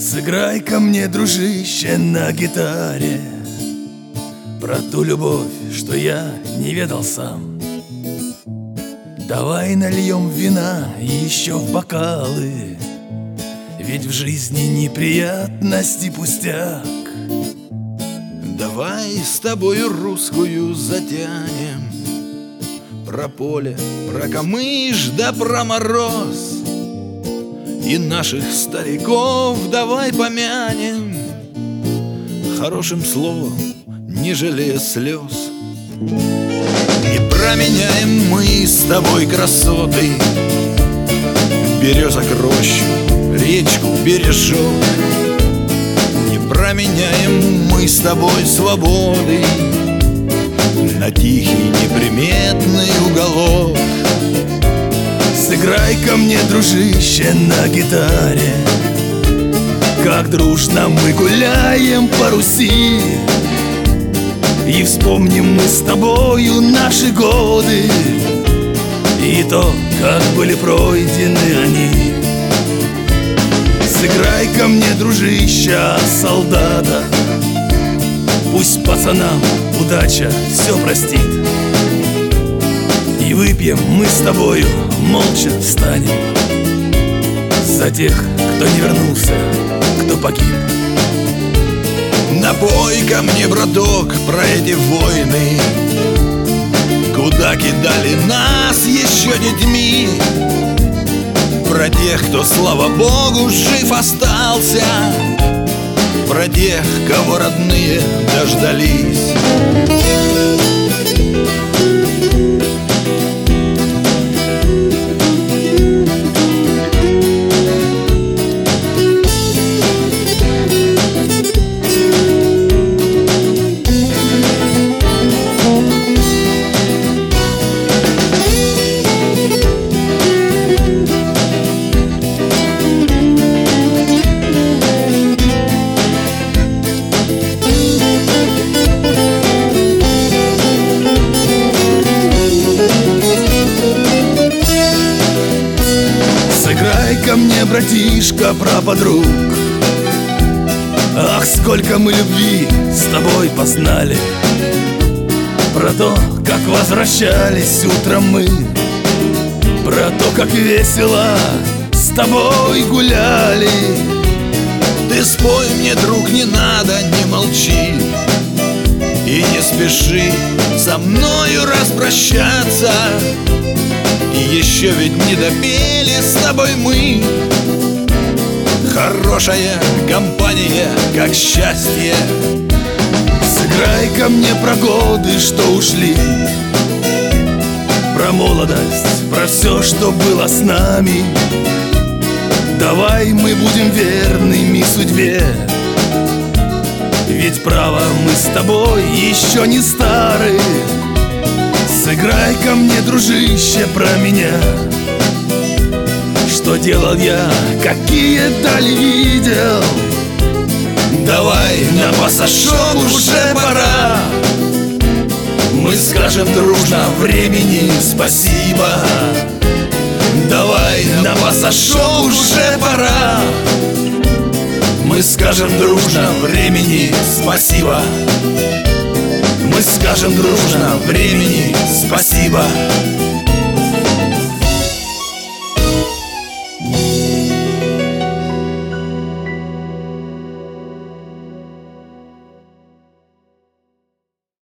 Сыграй-ка мне, дружище, на гитаре про ту любовь, что я не ведал сам. Давай нальем вина еще в бокалы, ведь в жизни неприятности пустяк. Давай с тобою русскую затянем, про поле, про камыш да про мороз. И наших стариков давай помянем хорошим словом, не жалея слез. Не променяем мы с тобой красоты, березок рощу, речку, бережок. Не променяем мы с тобой свободы на тихий неприметный уголок. Сыграй-ка мне, дружище, на гитаре, как дружно мы гуляем по Руси. И вспомним мы с тобою наши годы и то, как были пройдены они. Сыграй-ка мне, дружище, солдата, пусть пацанам удача все простит. И выпьем мы с тобою, молча встанем за тех, кто не вернулся, кто погиб. Напой ко мне, браток, про эти войны, куда кидали нас еще детьми. Про тех, кто, слава Богу, жив остался, про тех, кого родные дождались. Сыграй-ка мне, братишка, про подруг. Ах, сколько мы любви с тобой познали, про то, как возвращались утром мы, про то, как весело с тобой гуляли. Ты спой мне, друг, не надо, не молчи и не спеши со мною распрощаться. И еще ведь не допели с тобой мы. Хорошая компания, как счастье. Сыграй-ка мне про годы, что ушли, про молодость, про все, что было с нами. Давай мы будем верными судьбе, ведь право мы с тобой еще не стары. Сыграй-ка мне, дружище, про меня, что делал я, какие дали видел. Давай на пасашок уже пора, мы скажем дружно времени спасибо. Давай на пасашок уже пора, мы скажем дружно времени спасибо. Мы скажем дружно времени спасибо.